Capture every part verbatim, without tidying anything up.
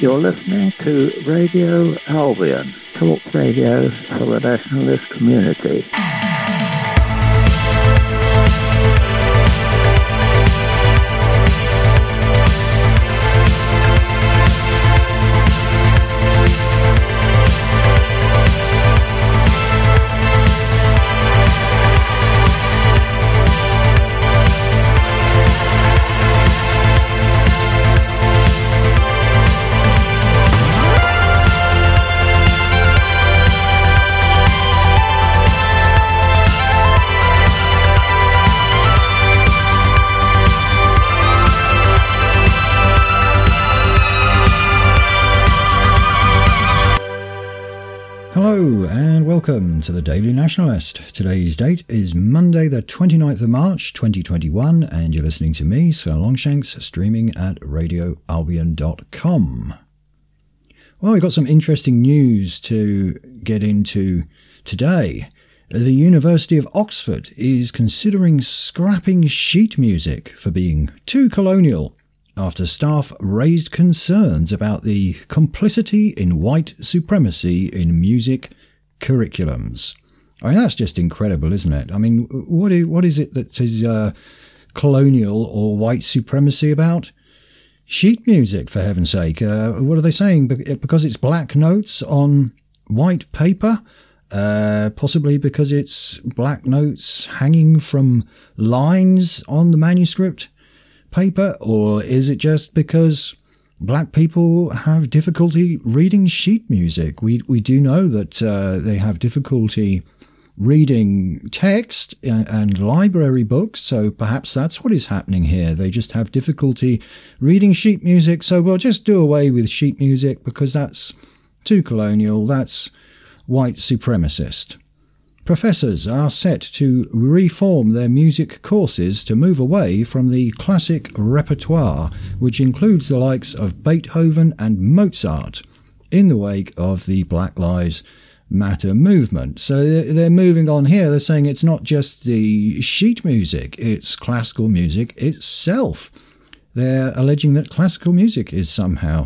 You're listening to Radio Albion, talk radio for the nationalist community. Hello and welcome to the Daily Nationalist. Today's date is Monday the twenty-ninth of March twenty twenty-one and you're listening to me, Sven Longshanks, streaming at radio albion dot com. Well, we've got some interesting news to get into today. The University of Oxford is considering scrapping sheet music for being too colonial, after staff raised concerns about the complicity in white supremacy in music curriculums. I mean, that's just incredible, isn't it? I mean, what is, what is it that is uh, colonial or white supremacy about? Sheet music, for heaven's sake. Uh, what are they saying? Because it's black notes on white paper? Uh, possibly because it's black notes hanging from lines on the manuscript paper? Or is it just because black people have difficulty reading sheet music? We we do know that uh, they have difficulty reading text and, and library books, so perhaps that's what is happening here. They just have difficulty reading sheet music, so we'll just do away with sheet music because that's too colonial, that's white supremacist. Professors are set to reform their music courses to move away from the classic repertoire, which includes the likes of Beethoven and Mozart, in the wake of the Black Lives Matter movement. So they're moving on here. They're saying it's not just the sheet music, it's classical music itself. They're alleging that classical music is somehow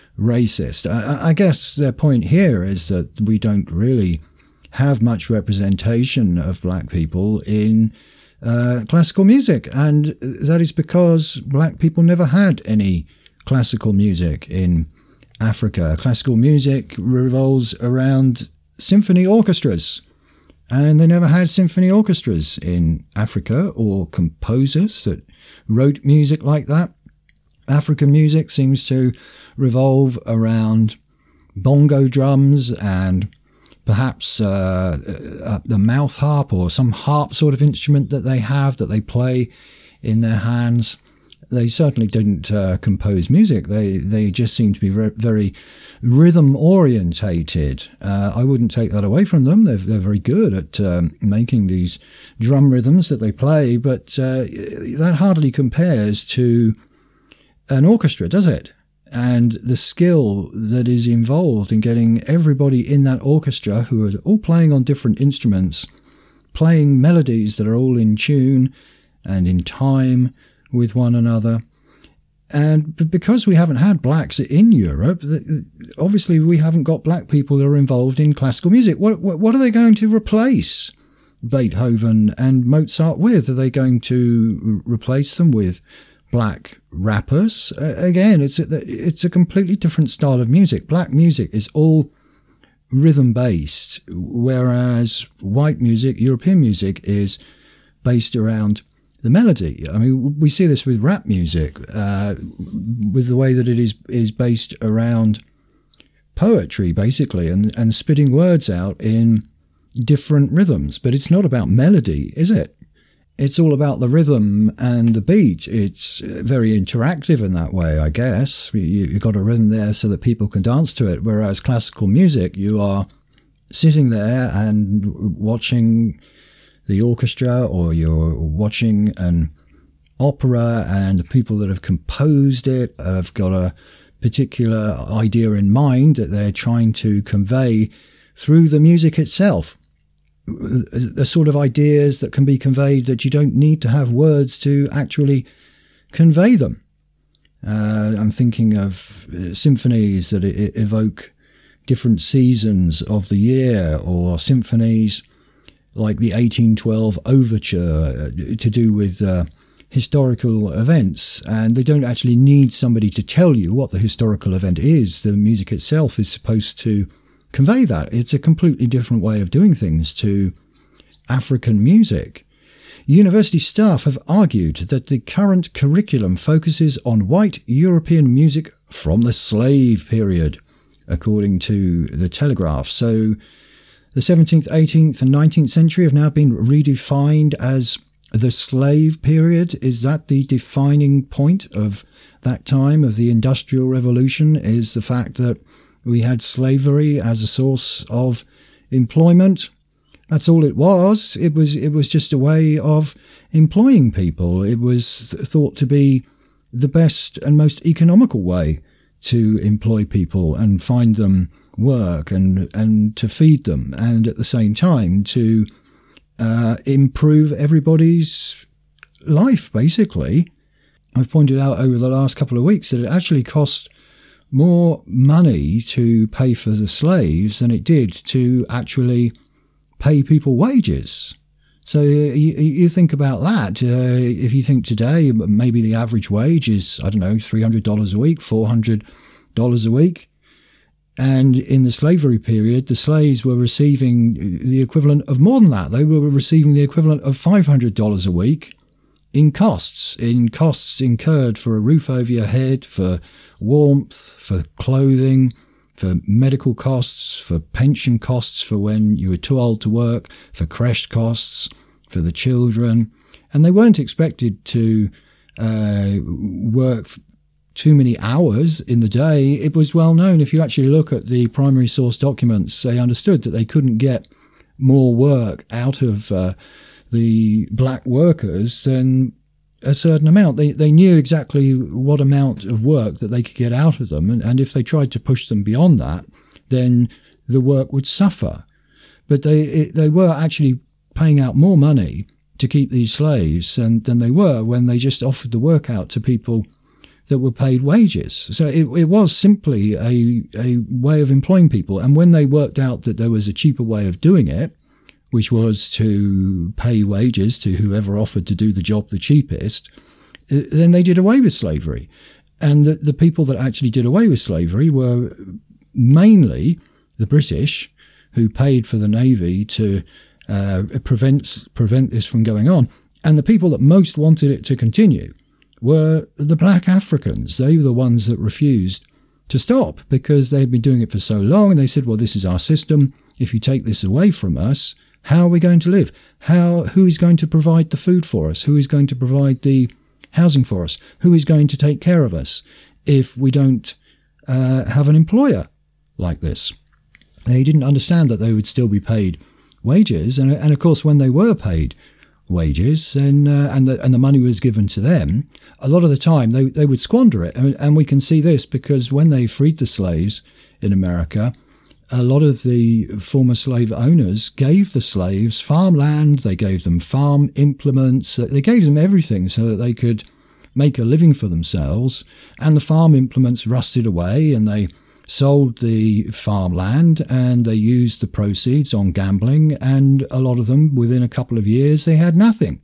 racist. I, I guess their point here is that we don't really have much representation of black people in uh, classical music, and that is because black people never had any classical music in Africa. Classical music revolves around symphony orchestras, and they never had symphony orchestras in Africa or composers that wrote music like that. African music seems to revolve around bongo drums and perhaps uh, uh, the mouth harp or some harp sort of instrument that they have that they play in their hands. They certainly didn't uh, compose music. They they just seem to be very, very rhythm orientated. Uh, I wouldn't take that away from them. They're, they're very good at um, making these drum rhythms that they play, but uh, that hardly compares to an orchestra, does it? And the skill that is involved in getting everybody in that orchestra, who are all playing on different instruments, playing melodies that are all in tune and in time with one another. And because we haven't had blacks in Europe, obviously we haven't got black people that are involved in classical music. What, what, what are they going to replace Beethoven and Mozart with? Are they going to replace them with black rappers? Uh, again, it's a, it's a completely different style of music. Black music is all rhythm based, whereas white music, European music, is based around the melody. I mean, we see this with rap music, uh, with the way that it is is based around poetry, basically, and, and spitting words out in different rhythms. But it's not about melody, is it? It's all about the rhythm and the beat. It's very interactive in that way, I guess. You, you've got a rhythm there so that people can dance to it, whereas classical music, you are sitting there and watching the orchestra, or you're watching an opera, and the people that have composed it have got a particular idea in mind that they're trying to convey through the music itself. The sort of ideas that can be conveyed that you don't need to have words to actually convey them. Uh, I'm thinking of uh, symphonies that e- evoke different seasons of the year, or symphonies like the eighteen twelve Overture uh, to do with uh, historical events, and they don't actually need somebody to tell you what the historical event is. The music itself is supposed to convey that. It's a completely different way of doing things to African music. University staff have argued that the current curriculum focuses on white European music from the slave period, according to the Telegraph. So the seventeenth, eighteenth and nineteenth century have now been redefined as the slave period. Is that the defining point of that time of the Industrial Revolution, is the fact that we had slavery as a source of employment? That's all it was. It was it was just a way of employing people. It was thought to be the best and most economical way to employ people and find them work and, and to feed them, and at the same time to uh, improve everybody's life, basically. I've pointed out over the last couple of weeks that it actually cost more money to pay for the slaves than it did to actually pay people wages. So you, you think about that. Uh, if you think today, maybe the average wage is, I don't know, three hundred dollars a week, four hundred dollars a week. And in the slavery period, the slaves were receiving the equivalent of more than that. They were receiving the equivalent of five hundred dollars a week in costs, in costs incurred for a roof over your head, for warmth, for clothing, for medical costs, for pension costs for when you were too old to work, for creche costs, for the children. And they weren't expected to uh, work too many hours in the day. It was well known, if you actually look at the primary source documents, they understood that they couldn't get more work out of uh, the black workers than a certain amount. They they knew exactly what amount of work that they could get out of them, and, and if they tried to push them beyond that, then the work would suffer. But they it, they were actually paying out more money to keep these slaves than, than they were when they just offered the work out to people that were paid wages. So it, it was simply a, a way of employing people. And when they worked out that there was a cheaper way of doing it, which was to pay wages to whoever offered to do the job the cheapest, then they did away with slavery. And the, the people that actually did away with slavery were mainly the British, who paid for the Navy to uh, prevent, prevent this from going on. And the people that most wanted it to continue were the black Africans. They were the ones that refused to stop because they had been doing it for so long. And they said, well, this is our system. If you take this away from us, how are we going to live? How, who is going to provide the food for us? Who is going to provide the housing for us? Who is going to take care of us if we don't uh, have an employer like this? They didn't understand that they would still be paid wages. And, and of course, when they were paid wages and, uh, and, the, and the money was given to them, a lot of the time they, they would squander it. And, and we can see this because when they freed the slaves in America, a lot of the former slave owners gave the slaves farmland, they gave them farm implements, they gave them everything so that they could make a living for themselves. And the farm implements rusted away and they sold the farmland and they used the proceeds on gambling, and a lot of them, within a couple of years, they had nothing.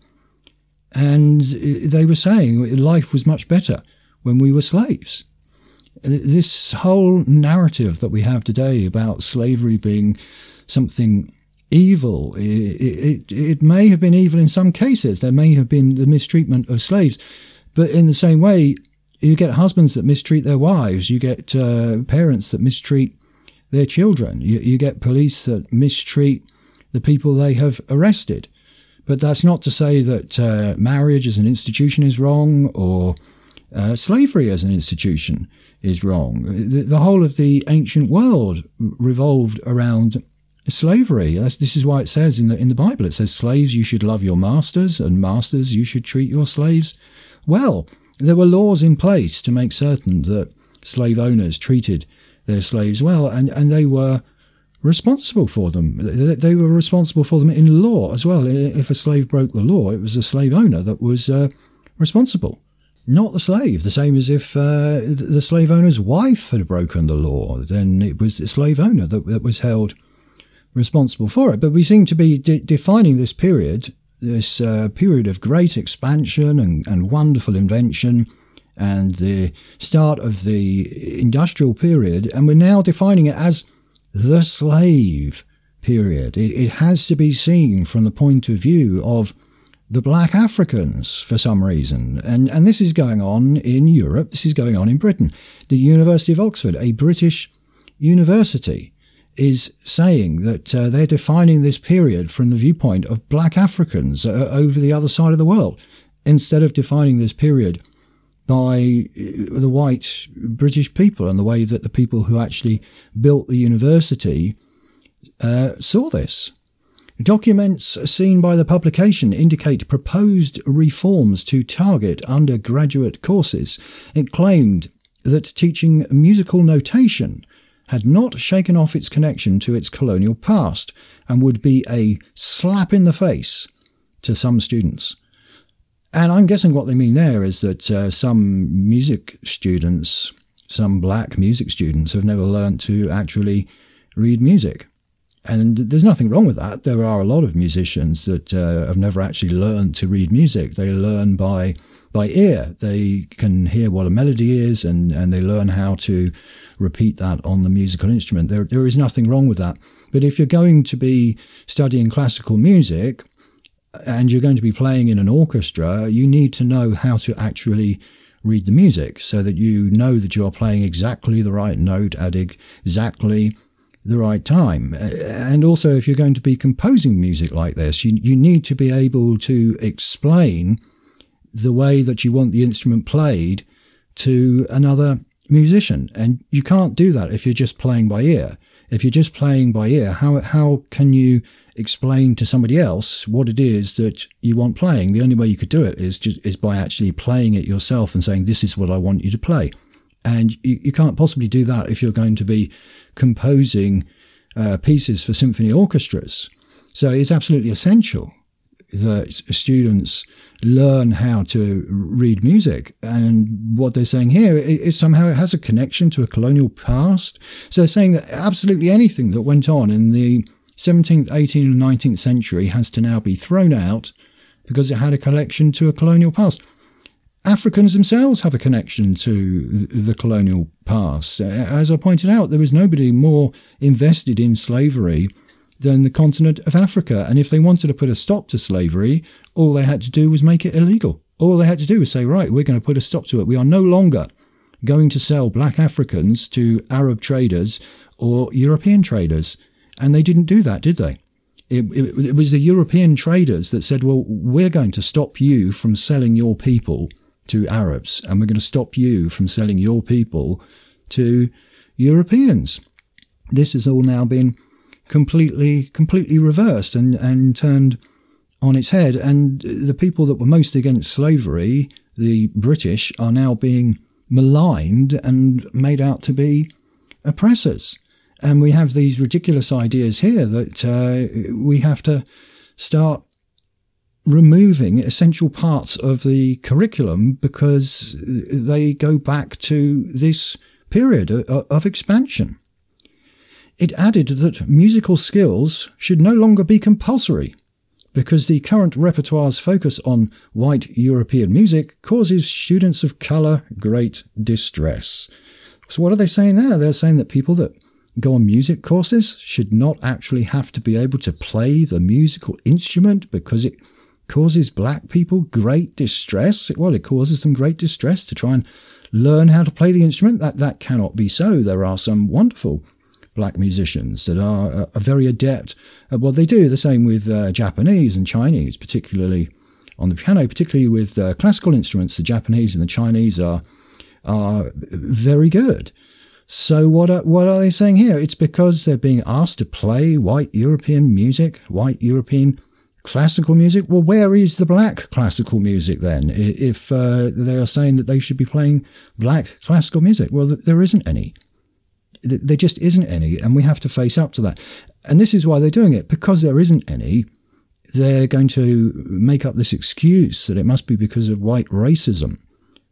And they were saying life was much better when we were slaves. This whole narrative that we have today about slavery being something evil, it, it, it may have been evil in some cases. There may have been the mistreatment of slaves. But in the same way, you get husbands that mistreat their wives. You get uh, parents that mistreat their children. You, you get police that mistreat the people they have arrested. But that's not to say that uh, marriage as an institution is wrong, or uh, slavery as an institution is wrong. The, the whole of the ancient world revolved around slavery. That's, this is why it says in the in the Bible, it says, slaves, you should love your masters, and masters, you should treat your slaves well. There were laws in place to make certain that slave owners treated their slaves well, and, and they were responsible for them. They, they were responsible for them in law as well. If a slave broke the law, it was the slave owner that was uh, responsible. not the slave. The same as if uh, the slave owner's wife had broken the law, then it was the slave owner that, that was held responsible for it. But we seem to be de- defining this period, this uh, period of great expansion and, and wonderful invention, and the start of the industrial period, and we're now defining it as the slave period. It, it has to be seen from the point of view of the black Africans for some reason. And, and this is going on in Europe, this is going on in Britain. The University of Oxford, a British university, is saying that uh, they're defining this period from the viewpoint of black Africans uh, over the other side of the world, instead of defining this period by the white British people and the way that the people who actually built the university uh, saw this. Documents seen by the publication indicate proposed reforms to target undergraduate courses. It claimed that teaching musical notation had not shaken off its connection to its colonial past and would be a slap in the face to some students. And I'm guessing what they mean there is that uh, some music students, some black music students, have never learned to actually read music. And there's nothing wrong with that. There are a lot of musicians that uh, have never actually learned to read music. They learn by by ear. They can hear what a melody is, and, and they learn how to repeat that on the musical instrument. There, there is nothing wrong with that. But if you're going to be studying classical music, and you're going to be playing in an orchestra, you need to know how to actually read the music so that you know that you are playing exactly the right note at exactly the right time. And also, if you're going to be composing music like this, you, you need to be able to explain the way that you want the instrument played to another musician. And you can't do that if you're just playing by ear. If you're just playing by ear, how how can you explain to somebody else what it is that you want playing? The only way you could do it is just, is by actually playing it yourself and saying, this is what I want you to play. And you, you can't possibly do that if you're going to be composing uh, pieces for symphony orchestras. So it's absolutely essential that students learn how to read music. And what they're saying here is somehow it has a connection to a colonial past. So they're saying that absolutely anything that went on in the seventeenth, eighteenth and nineteenth century has to now be thrown out because it had a connection to a colonial past. Africans themselves have a connection to the colonial past. As I pointed out, there was nobody more invested in slavery than the continent of Africa. And if they wanted to put a stop to slavery, all they had to do was make it illegal. All they had to do was say, right, we're going to put a stop to it. We are no longer going to sell black Africans to Arab traders or European traders. And they didn't do that, did they? It, it, it was the European traders that said, well, we're going to stop you from selling your people to Arabs, and we're going to stop you from selling your people to Europeans. This has all now been completely, completely reversed and, and turned on its head. And the people that were most against slavery, the British, are now being maligned and made out to be oppressors. And we have these ridiculous ideas here that uh, we have to start removing essential parts of the curriculum because they go back to this period of, of expansion. It added that musical skills should no longer be compulsory because the current repertoire's focus on white European music causes students of colour great distress. So what are they saying there? They're saying that people that go on music courses should not actually have to be able to play the musical instrument because it causes black people great distress. Well, it causes them great distress to try and learn how to play the instrument. That that cannot be so. There are some wonderful black musicians that are, uh, are very adept at what they do. The same with uh, Japanese and Chinese, particularly on the piano, particularly with uh, classical instruments. The Japanese and the Chinese are are very good. So what are, what are they saying here? It's because they're being asked to play white European music, white European classical music. Well, where is the black classical music then? If uh, they are saying that they should be playing black classical music, well, there isn't any. There just isn't any, and we have to face up to that. And this is why they're doing it. Because there isn't any, they're going to make up this excuse that it must be because of white racism.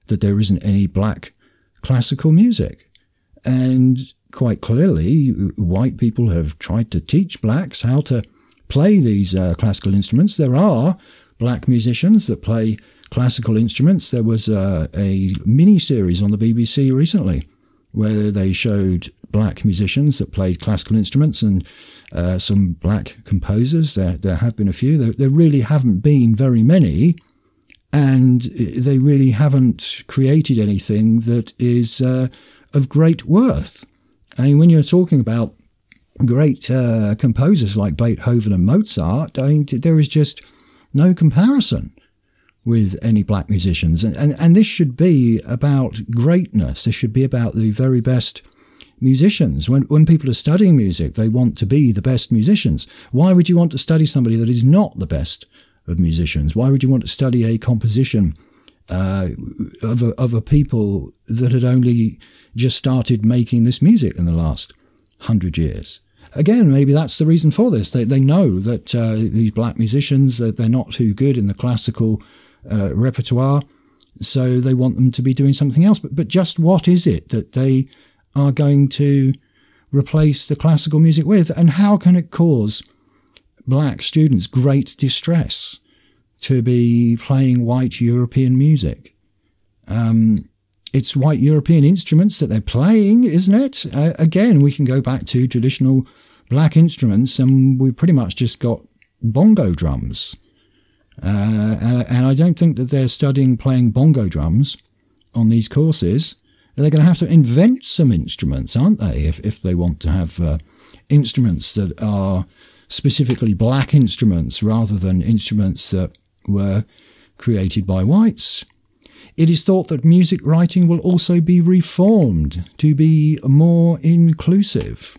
that there isn't any black classical music. And quite clearly, white people have tried to teach blacks how to play these uh, classical instruments. There are black musicians that play classical instruments. There was uh, a mini-series on the B B C recently where they showed black musicians that played classical instruments and uh, some black composers. There, there have been a few. There, there really haven't been very many, and they really haven't created anything that is uh, of great worth. I mean, when you're talking about great uh, composers like Beethoven and Mozart, I mean, there is just no comparison with any black musicians. And, and, and this should be about greatness. This should be about the very best musicians. When, when people are studying music, they want to be the best musicians. Why would you want to study somebody that is not the best of musicians? Why would you want to study a composition uh, of, a, of a people that had only just started making this music in the last hundred years? Again, maybe that's the reason for this. They, they know that uh, these black musicians, that they're not too good in the classical Uh, repertoire, so they want them to be doing something else. But, but just what is it that they are going to replace the classical music with? And how can it cause black students great distress to be playing white European music? Um, it's white European instruments that they're playing, isn't it? Uh, again, we can go back to traditional black instruments, and we pretty much just got bongo drums. Uh, and I don't think that they're studying playing bongo drums on these courses. They're going to have to invent some instruments, aren't they, if, if they want to have uh, instruments that are specifically black instruments rather than instruments that were created by whites. It is thought that music writing will also be reformed to be more inclusive.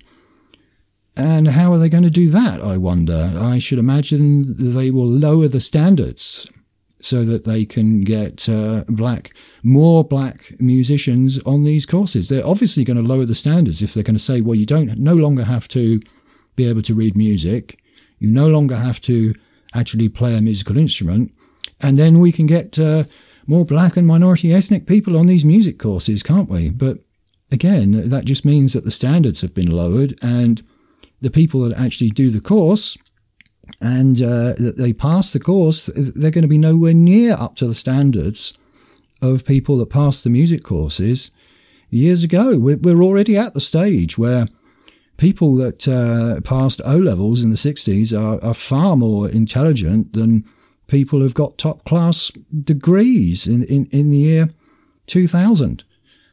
And how are they going to do that, I wonder? I should imagine they will lower the standards so that they can get uh, black, more black musicians on these courses. They're obviously going to lower the standards if they're going to say, well, you don't no longer have to be able to read music. You no longer have to actually play a musical instrument. And then we can get uh, more black and minority ethnic people on these music courses, can't we? But again, that just means that the standards have been lowered, and the people that actually do the course and uh, that they pass the course, they're going to be nowhere near up to the standards of people that passed the music courses years ago. We're already at the stage where people that uh, passed O-levels in the sixties are, are far more intelligent than people who've got top-class degrees in, in, in the year two thousand.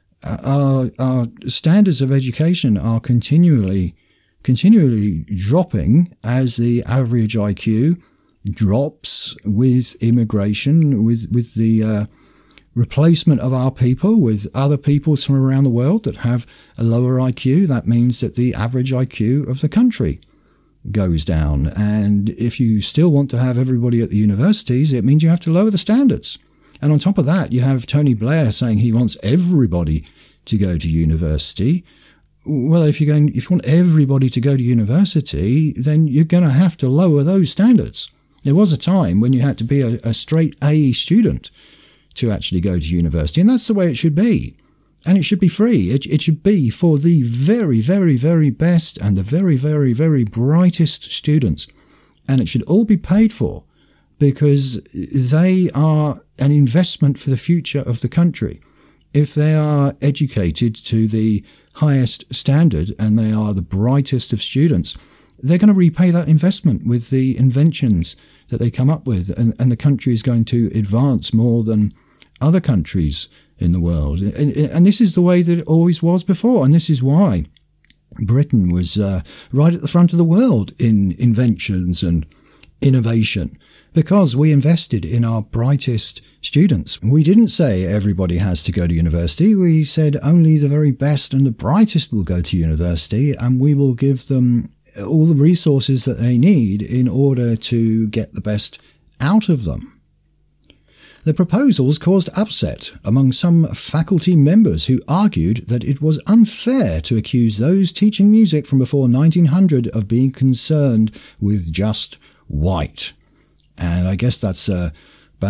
Our, our standards of education are continually continually dropping as the average I Q drops with immigration, with, with the uh, replacement of our people with other peoples from around the world that have a lower I Q. That means that the average I Q of the country goes down. And if you still want to have everybody at the universities, it means you have to lower the standards. And on top of that, you have Tony Blair saying he wants everybody to go to university. Well, if you're going, if you want everybody to go to university, then you're going to have to lower those standards. There was a time when you had to be a, a straight A student to actually go to university, and that's the way it should be. And it should be free. It, it should be for the very, very, very best and the very, very, very brightest students. And it should all be paid for because they are an investment for the future of the country. If they are educated to the highest standard and they are the brightest of students, they're going to repay that investment with the inventions that they come up with, and, and the country is going to advance more than other countries in the world. And, and this is the way that it always was before, and this is why Britain was uh, right at the front of the world in inventions and innovation, because we invested in our brightest students. We didn't say everybody has to go to university. We said only the very best and the brightest will go to university, and we will give them all the resources that they need in order to get the best out of them. The proposals caused upset among some faculty members who argued that it was unfair to accuse those teaching music from before nineteen hundred of being concerned with just white. And I guess that's uh, bad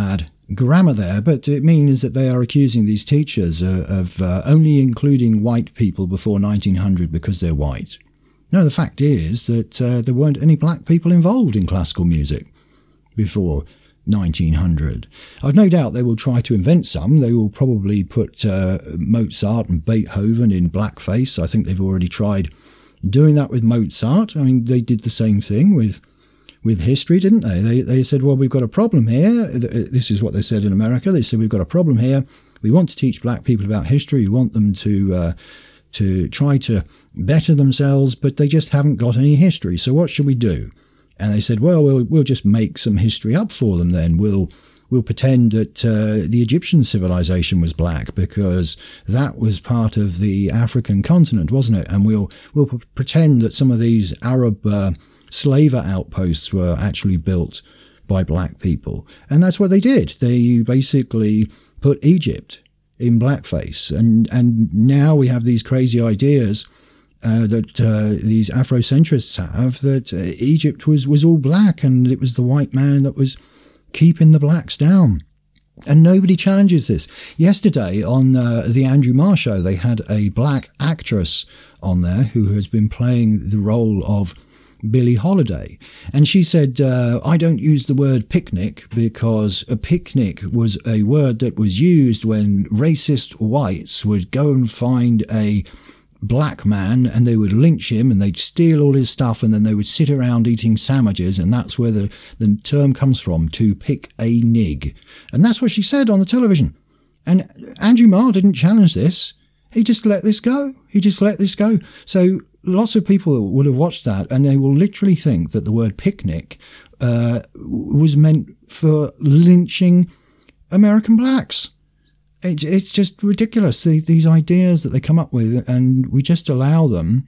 grammar there, but it means that they are accusing these teachers uh, of uh, only including white people before nineteen hundred because they're white. No, the fact is that uh, there weren't any black people involved in classical music before nineteen hundred. I've no doubt they will try to invent some. They will probably put uh, Mozart and Beethoven in blackface. I think they've already tried doing that with Mozart. I mean, they did the same thing with with history, didn't they? They they said, well, we've got a problem here. This is what they said in America. They said, we've got a problem here. We want to teach black people about history. We want them to uh, to try to better themselves, but they just haven't got any history. So what should we do? And they said, well, we'll, we'll just make some history up for them then. We'll we'll pretend that uh, the Egyptian civilization was black because that was part of the African continent, wasn't it? And we'll we'll p- pretend that some of these Arab uh, slaver outposts were actually built by black people. And that's what they did. They basically put Egypt in blackface. And, and now we have these crazy ideas uh, that uh, these Afrocentrists have that uh, Egypt was, was all black and it was the white man that was keeping the blacks down. And nobody challenges this. Yesterday on uh, the Andrew Marr show, they had a black actress on there who has been playing the role of Billie Holiday. And she said, uh, I don't use the word picnic because a picnic was a word that was used when racist whites would go and find a black man and they would lynch him and they'd steal all his stuff and then they would sit around eating sandwiches, and that's where the, the term comes from, to pick a nig. And that's what she said on the television. And Andrew Marr didn't challenge this. He just let this go. He just let this go. So lots of people would have watched that and they will literally think that the word picnic uh, was meant for lynching American blacks. It's, it's just ridiculous, the, these ideas that they come up with, and we just allow them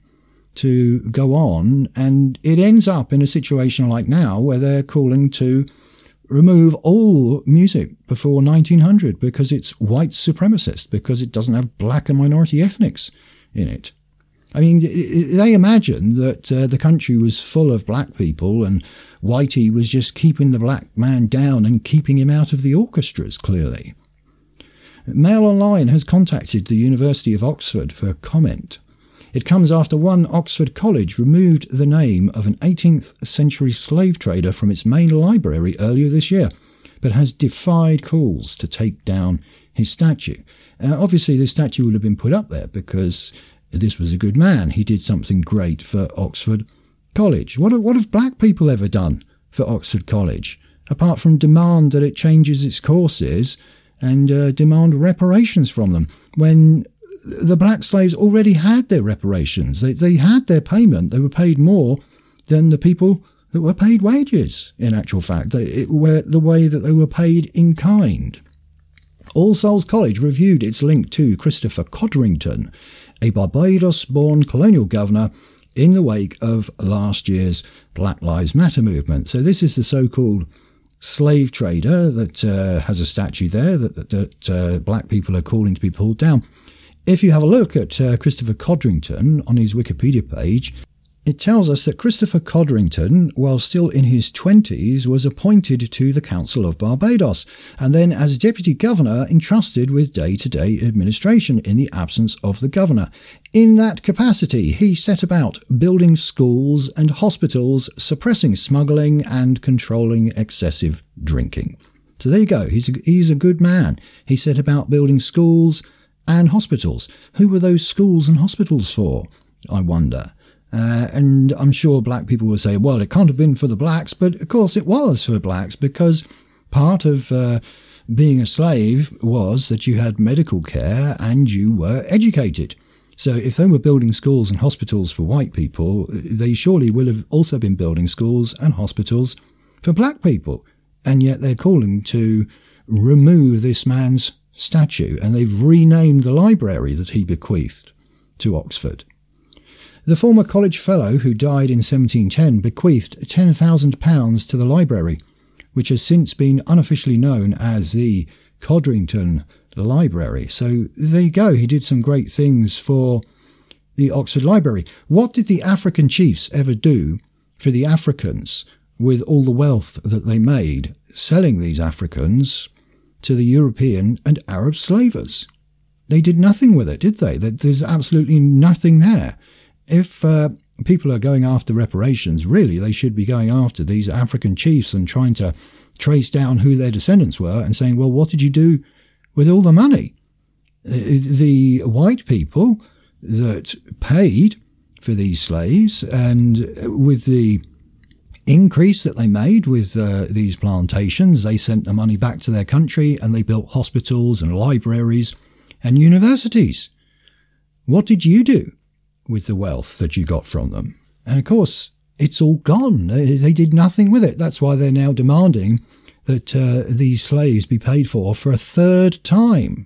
to go on, and it ends up in a situation like now where they're calling to remove all music before nineteen hundred because it's white supremacist, because it doesn't have black and minority ethnics in it. I mean, they imagine that uh, the country was full of black people and Whitey was just keeping the black man down and keeping him out of the orchestras, clearly. Mail Online has contacted the University of Oxford for comment. It comes after one Oxford college removed the name of an eighteenth century slave trader from its main library earlier this year, but has defied calls to take down his statue. Uh, obviously, this statue would have been put up there because this was a good man. He did something great for Oxford College. What, what have black people ever done for Oxford College, apart from demand that it changes its courses and uh, demand reparations from them, when the black slaves already had their reparations? They, they had their payment. They were paid more than the people that were paid wages, in actual fact. They, it were the way that they were paid in kind. All Souls College reviewed its link to Christopher Codrington, a Barbados-born colonial governor, in the wake of last year's Black Lives Matter movement. So this is the so-called slave trader that uh, has a statue there that, that, that uh, black people are calling to be pulled down. If you have a look at uh, Christopher Codrington on his Wikipedia page, it tells us that Christopher Codrington, while still in his twenties, was appointed to the Council of Barbados, and then as Deputy Governor entrusted with day-to-day administration in the absence of the Governor. In that capacity, he set about building schools and hospitals, suppressing smuggling and controlling excessive drinking. So there you go, he's a, he's a good man. He set about building schools and hospitals. Who were those schools and hospitals for, I wonder? Uh, and I'm sure black people will say, well, it can't have been for the blacks, but of course it was for blacks, because part of uh, being a slave was that you had medical care and you were educated. So if they were building schools and hospitals for white people, they surely will have also been building schools and hospitals for black people. And yet they're calling to remove this man's statue, and they've renamed the library that he bequeathed to Oxford. The former college fellow, who died in seventeen ten, bequeathed ten thousand pounds to the library, which has since been unofficially known as the Codrington Library. So there you go, he did some great things for the Oxford Library. What did the African chiefs ever do for the Africans with all the wealth that they made, selling these Africans to the European and Arab slavers. They did nothing with it, did they? There's absolutely nothing there. If uh, people are going after reparations, really, they should be going after these African chiefs and trying to trace down who their descendants were and saying, well, what did you do with all the money? The white people that paid for these slaves, and with the increase that they made with uh, these plantations, they sent the money back to their country and they built hospitals and libraries and universities. What did you do with the wealth that you got from them? And of course, it's all gone. They, they did nothing with it. That's why they're now demanding that uh, these slaves be paid for for a third time.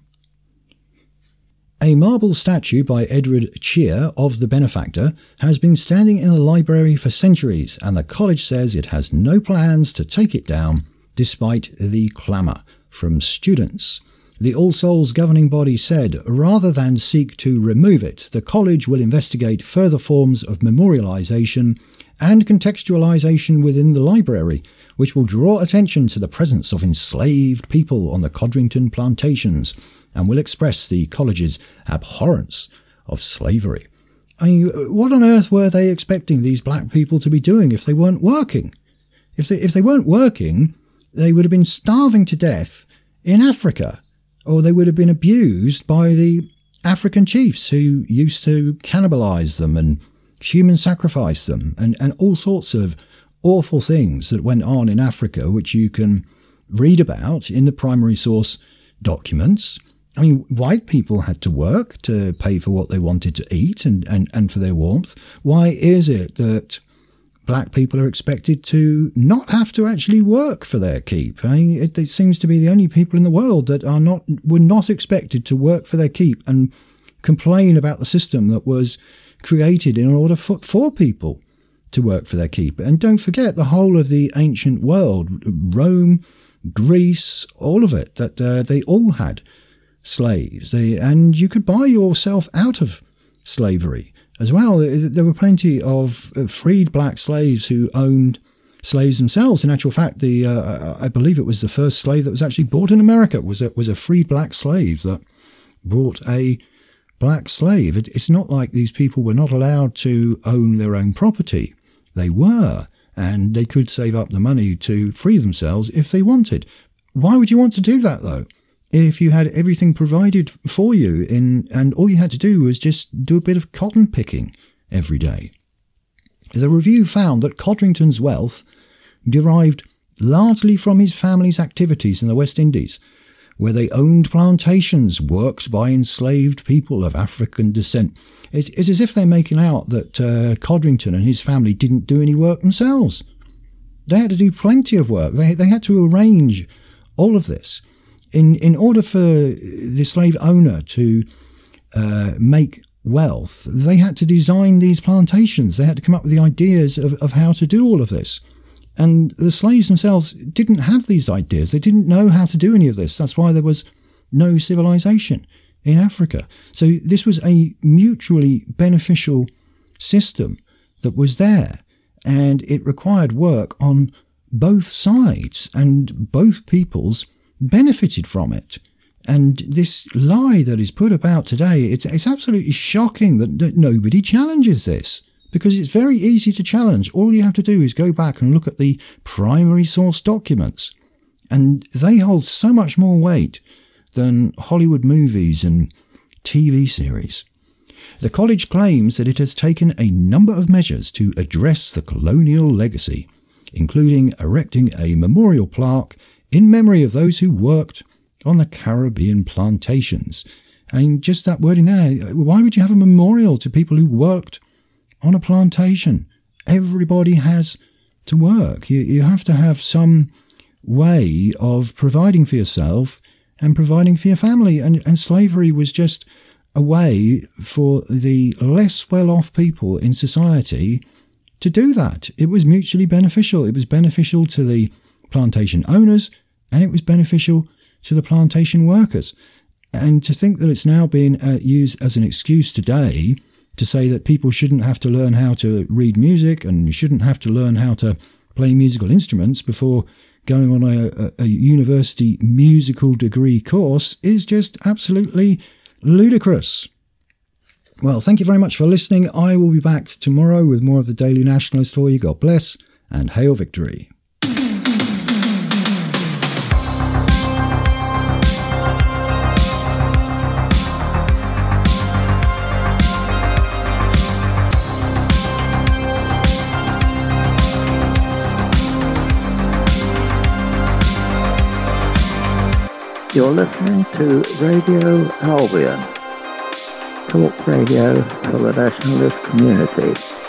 A marble statue by Edward Cheer of the benefactor has been standing in the library for centuries, and the college says it has no plans to take it down, despite the clamour from students. The All Souls governing body said, rather than seek to remove it, the college will investigate further forms of memorialisation and contextualisation within the library, which will draw attention to the presence of enslaved people on the Codrington plantations, and will express the college's abhorrence of slavery. I mean, what on earth were they expecting these black people to be doing if they weren't working? If they, if they weren't working, they would have been starving to death in Africa, or they would have been abused by the African chiefs who used to cannibalise them and human sacrifice them, and, and all sorts of awful things that went on in Africa, which you can read about in the primary source documents. I mean, white people had to work to pay for what they wanted to eat and, and, and for their warmth. Why is it that black people are expected to not have to actually work for their keep? I mean, it, it seems to be the only people in the world that are not were not expected to work for their keep and complain about the system that was created in order for, for people to work for their keep. And don't forget the whole of the ancient world, Rome, Greece, all of it, that uh, they all had slaves, they, and you could buy yourself out of slavery as well. There were plenty of freed black slaves who owned slaves themselves. In actual fact, the uh, I believe it was the first slave that was actually bought in America was a, was a freed black slave that bought a black slave. It, it's not like these people were not allowed to own their own property. They were, and they could save up the money to free themselves if they wanted. Why would you want to do that, though? If you had everything provided for you in, and all you had to do was just do a bit of cotton picking every day. The review found that Codrington's wealth derived largely from his family's activities in the West Indies, where they owned plantations worked by enslaved people of African descent. It's, it's as if they're making out that uh, Codrington and his family didn't do any work themselves. They had to do plenty of work. They, they had to arrange all of this. In in order for the slave owner to uh, make wealth, they had to design these plantations. They had to come up with the ideas of, of how to do all of this. And the slaves themselves didn't have these ideas. They didn't know how to do any of this. That's why there was no civilization in Africa. So this was a mutually beneficial system that was there, and it required work on both sides, and both peoples benefited from it. And this lie that is put about today, it's, it's absolutely shocking that, that nobody challenges this, because it's very easy to challenge. All you have to do is go back and look at the primary source documents, and they hold so much more weight than Hollywood movies and T V series. The college claims that it has taken a number of measures to address the colonial legacy, including erecting a memorial plaque in memory of those who worked on the Caribbean plantations. And just that word in there, why would you have a memorial to people who worked on a plantation? Everybody has to work. You, you have to have some way of providing for yourself and providing for your family. And, and slavery was just a way for the less well-off people in society to do that. It was mutually beneficial. It was beneficial to the plantation owners, and it was beneficial to the plantation workers. And to think that it's now being uh, used as an excuse today to say that people shouldn't have to learn how to read music and shouldn't have to learn how to play musical instruments before going on a, a, a university musical degree course is just absolutely ludicrous. Well, thank you very much for listening. I will be back tomorrow with more of the Daily Nationalist for you. God bless and hail victory. You're listening to Radio Albion, talk radio for the nationalist community.